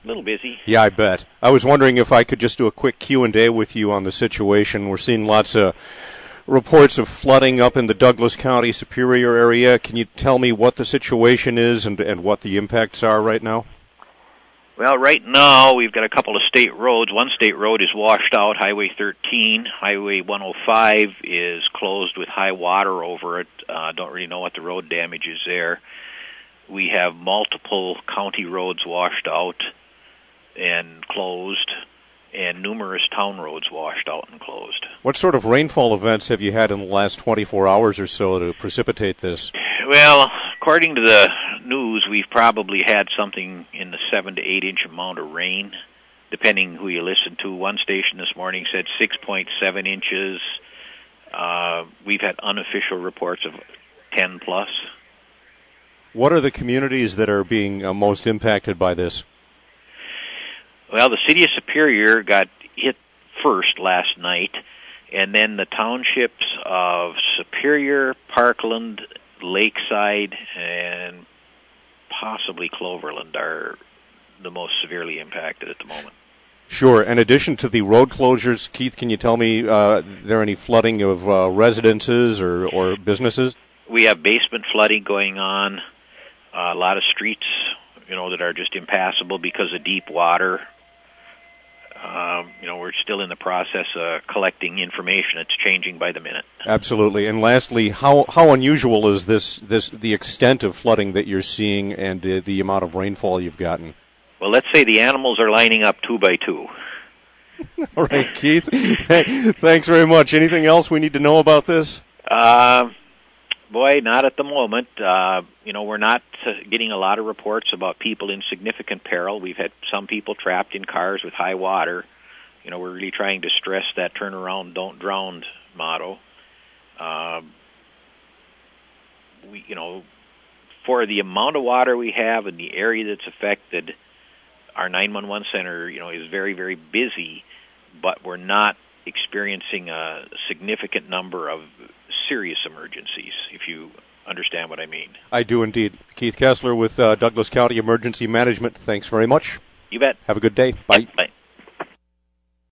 A little busy. Yeah, I bet. I was wondering if I could just do a quick Q&A with you on the situation. We're seeing lots of reports of flooding up in the Douglas County Superior area. Can you tell me what the situation is and what the impacts are right now? Well, right now we've got a couple of state roads. One state road is washed out, Highway 13. Highway 105 is closed with high water over it. Don't really know what the road damage is there. We have multiple county roads washed out and closed, and numerous town roads washed out and closed. What sort of rainfall events have you had in the last 24 hours or so to precipitate this? Well, according to the news, we've probably had something in the 7 to 8 inch amount of rain, depending who you listen to. One station this morning said 6.7 inches. We've had unofficial reports of 10 plus. What are the communities that are being most impacted by this? Well, the city of Superior got hit first last night, and then the townships of Superior, Parkland, Lakeside, and possibly Cloverland are the most severely impacted at the moment. Sure. In addition to the road closures, Keith, can you tell me, there any flooding of residences or businesses? We have basement flooding going on, a lot of streets, that are just impassable because of deep water. We're still in the process of collecting information. It's changing by the minute. Absolutely. And lastly, how unusual is the extent of flooding that you're seeing and the amount of rainfall you've gotten? Well, let's say the animals are lining up 2 by 2. All right, Keith. Thanks very much. Anything else we need to know about this? Boy, not at the moment. We're not getting a lot of reports about people in significant peril. We've had some people trapped in cars with high water. We're really trying to stress that turn around, don't drown motto. For the amount of water we have in the area that's affected, our 911 center, is very, very busy, but we're not experiencing a significant number of serious emergencies, if you understand what I mean. I do indeed. Keith Kessler with Douglas County Emergency Management. Thanks very much. You bet. Have a good day. Bye. Bye.